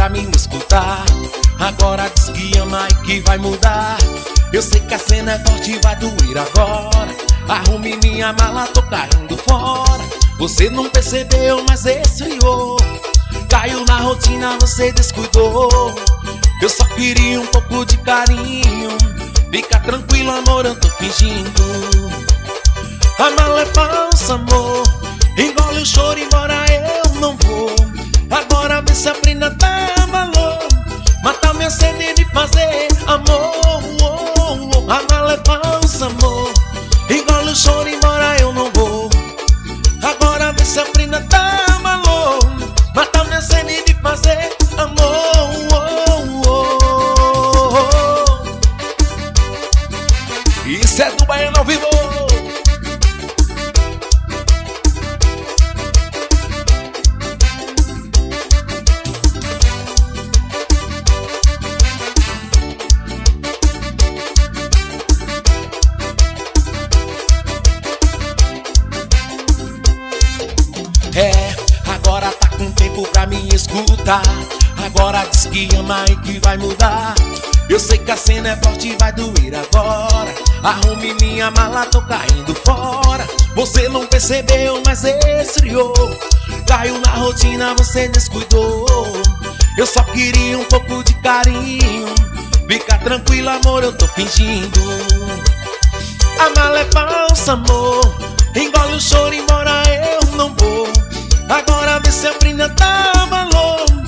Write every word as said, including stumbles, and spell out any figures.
pra me escutar. Agora diz que ama e que vai mudar. Eu sei que a cena é forte e vai doer agora. Arrume minha mala, tô caindo fora. Você não percebeu, mas esfriou. Caiu na rotina, você descuidou. Eu só queria um pouco de carinho. Fica tranquilo, amor, eu tô fingindo. A mala é falsa, amor. Engole o choro, embora eu não vou. Agora vê se a prenda dá valor. Mata minha sede de fazer amor. A mala é falsa, amor. Engole o choro, embora eu não vou. Agora vê se a prenda dá valor. Mata minha sede de fazer amor. Isso é do Baiano ao vivo. É, agora tá com tempo pra me escutar. Agora diz que ama e que vai mudar. Eu sei que a cena é forte e vai doer agora. Arrume minha mala, tô caindo fora. Você não percebeu, mas esfriou. Caiu na rotina, você descuidou. Eu só queria um pouco de carinho. Fica tranquilo, amor, eu tô fingindo. A mala é falsa, amor. Engole o choro, embora eu não vou. Agora vê se a prenda dá valor.